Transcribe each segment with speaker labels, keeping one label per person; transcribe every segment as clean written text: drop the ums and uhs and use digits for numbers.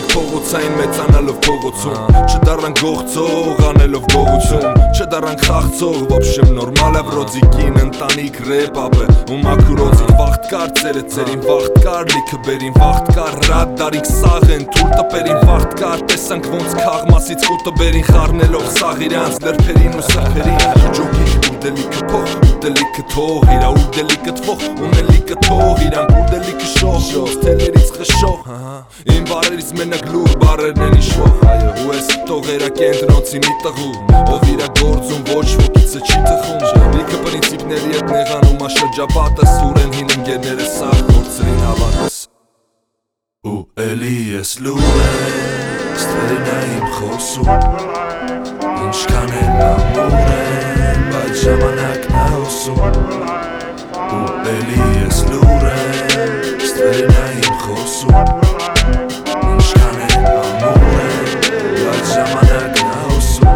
Speaker 1: փողոցային մեծանալով փողոցում Չդառան գործող անելով գողություն Չդառան խաղցող ոբշեմ նորմալ է վրոձիկին ընտանիք ռեպապը ու մակրոձիկ վաղտ կար ծերին վաղտ կար լիքը բերին վաղտ կար ռադ դարինք սաղ են թուլ տպերին վաղտ կար տեսանք ոնց քաղմասից կուտը բերին խառնելով սաղ իրանց լրբերին ու սրբերին ջոկիկ ուդելիքը փող ուդելիքը թող իրա ուդելիքը թվող ունելիքը թող իրանք ուդելիքը շող թելերից խշող իմ բարերից մենակ լուր բարերն են իշվող ու ես տողերա կենտրոնցի մի տղու ով իրա գործում ոչ ոքիցը չի թխում լիքը պրինցիպների հետ նեղանում աշրջապատը սուր են հին ընկերները սաղ գործերին հավատս ու էլի ես լուր ես ստվերին է իմ խոսում ինչքան էլ ամուր են բայց ժամանակն է հոսում ու էլի ես լուր ես ստվերին է իմ խոսում ինչքան էլ ամուր են բայց ժամանակն է հոսում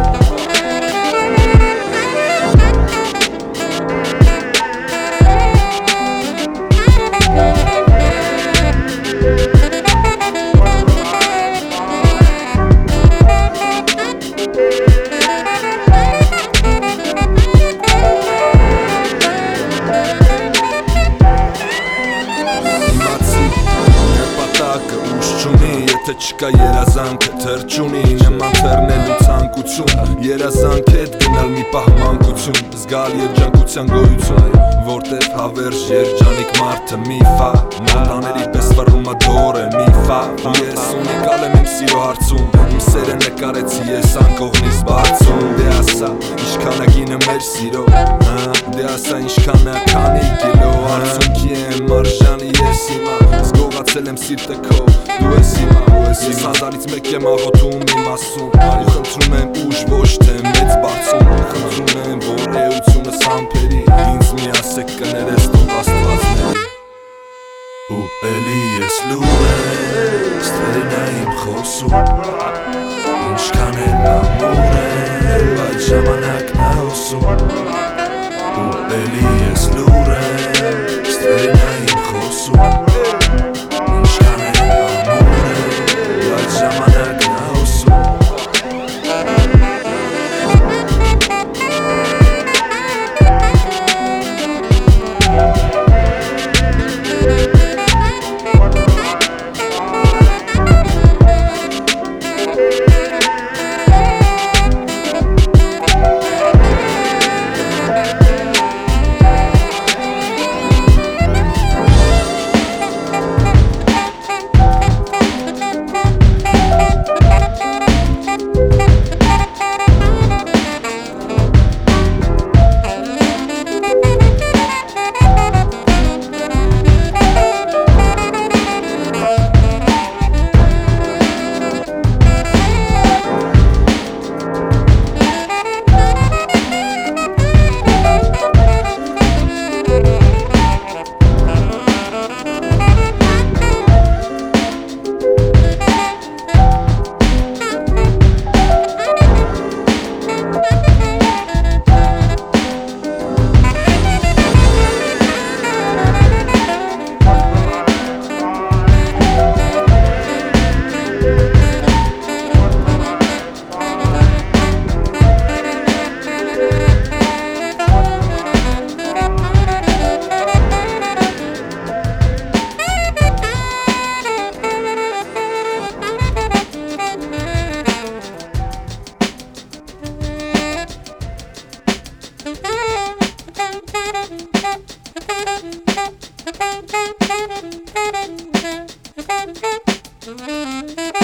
Speaker 1: Եթե չկա երազանքը թրջունի նման թեռնելու ցանկություն երազանք հետ գնալ մի պահ մանկություն զգալ երջանկության գոյություն որտեղ հավերժ երջանիկ մարդը միֆա մատաների պես վռում ադոր է միֆա ես ունիկալ եմ իմ սիրո հարցում իմ սերը նկարեցի ես անկողնից բացում դե ասա ինչքան է գինը մեր սիրո դե ասա ինչքան է քանի կիլո արցունքի եմ արժանի ես հիմա զգողացել եմ սիրտը քո դու ես հիմա Ես հազարից մեկ եմ աղոթում իմ ասում ու խնդրում եմ ուժ ոչ թե մեծ բացում խնդրում եմ որ էությունս համբերի ինձ մի ասեք կներես թող աստվածների ու էլի ես լուր ես ստվերին է իմ խոսում ինչքան էլ ամուր են բայց ժամանակն է հոսում ու էլի ես լուր ես ստվերին է իմ խոսում
Speaker 2: Mm-hmm.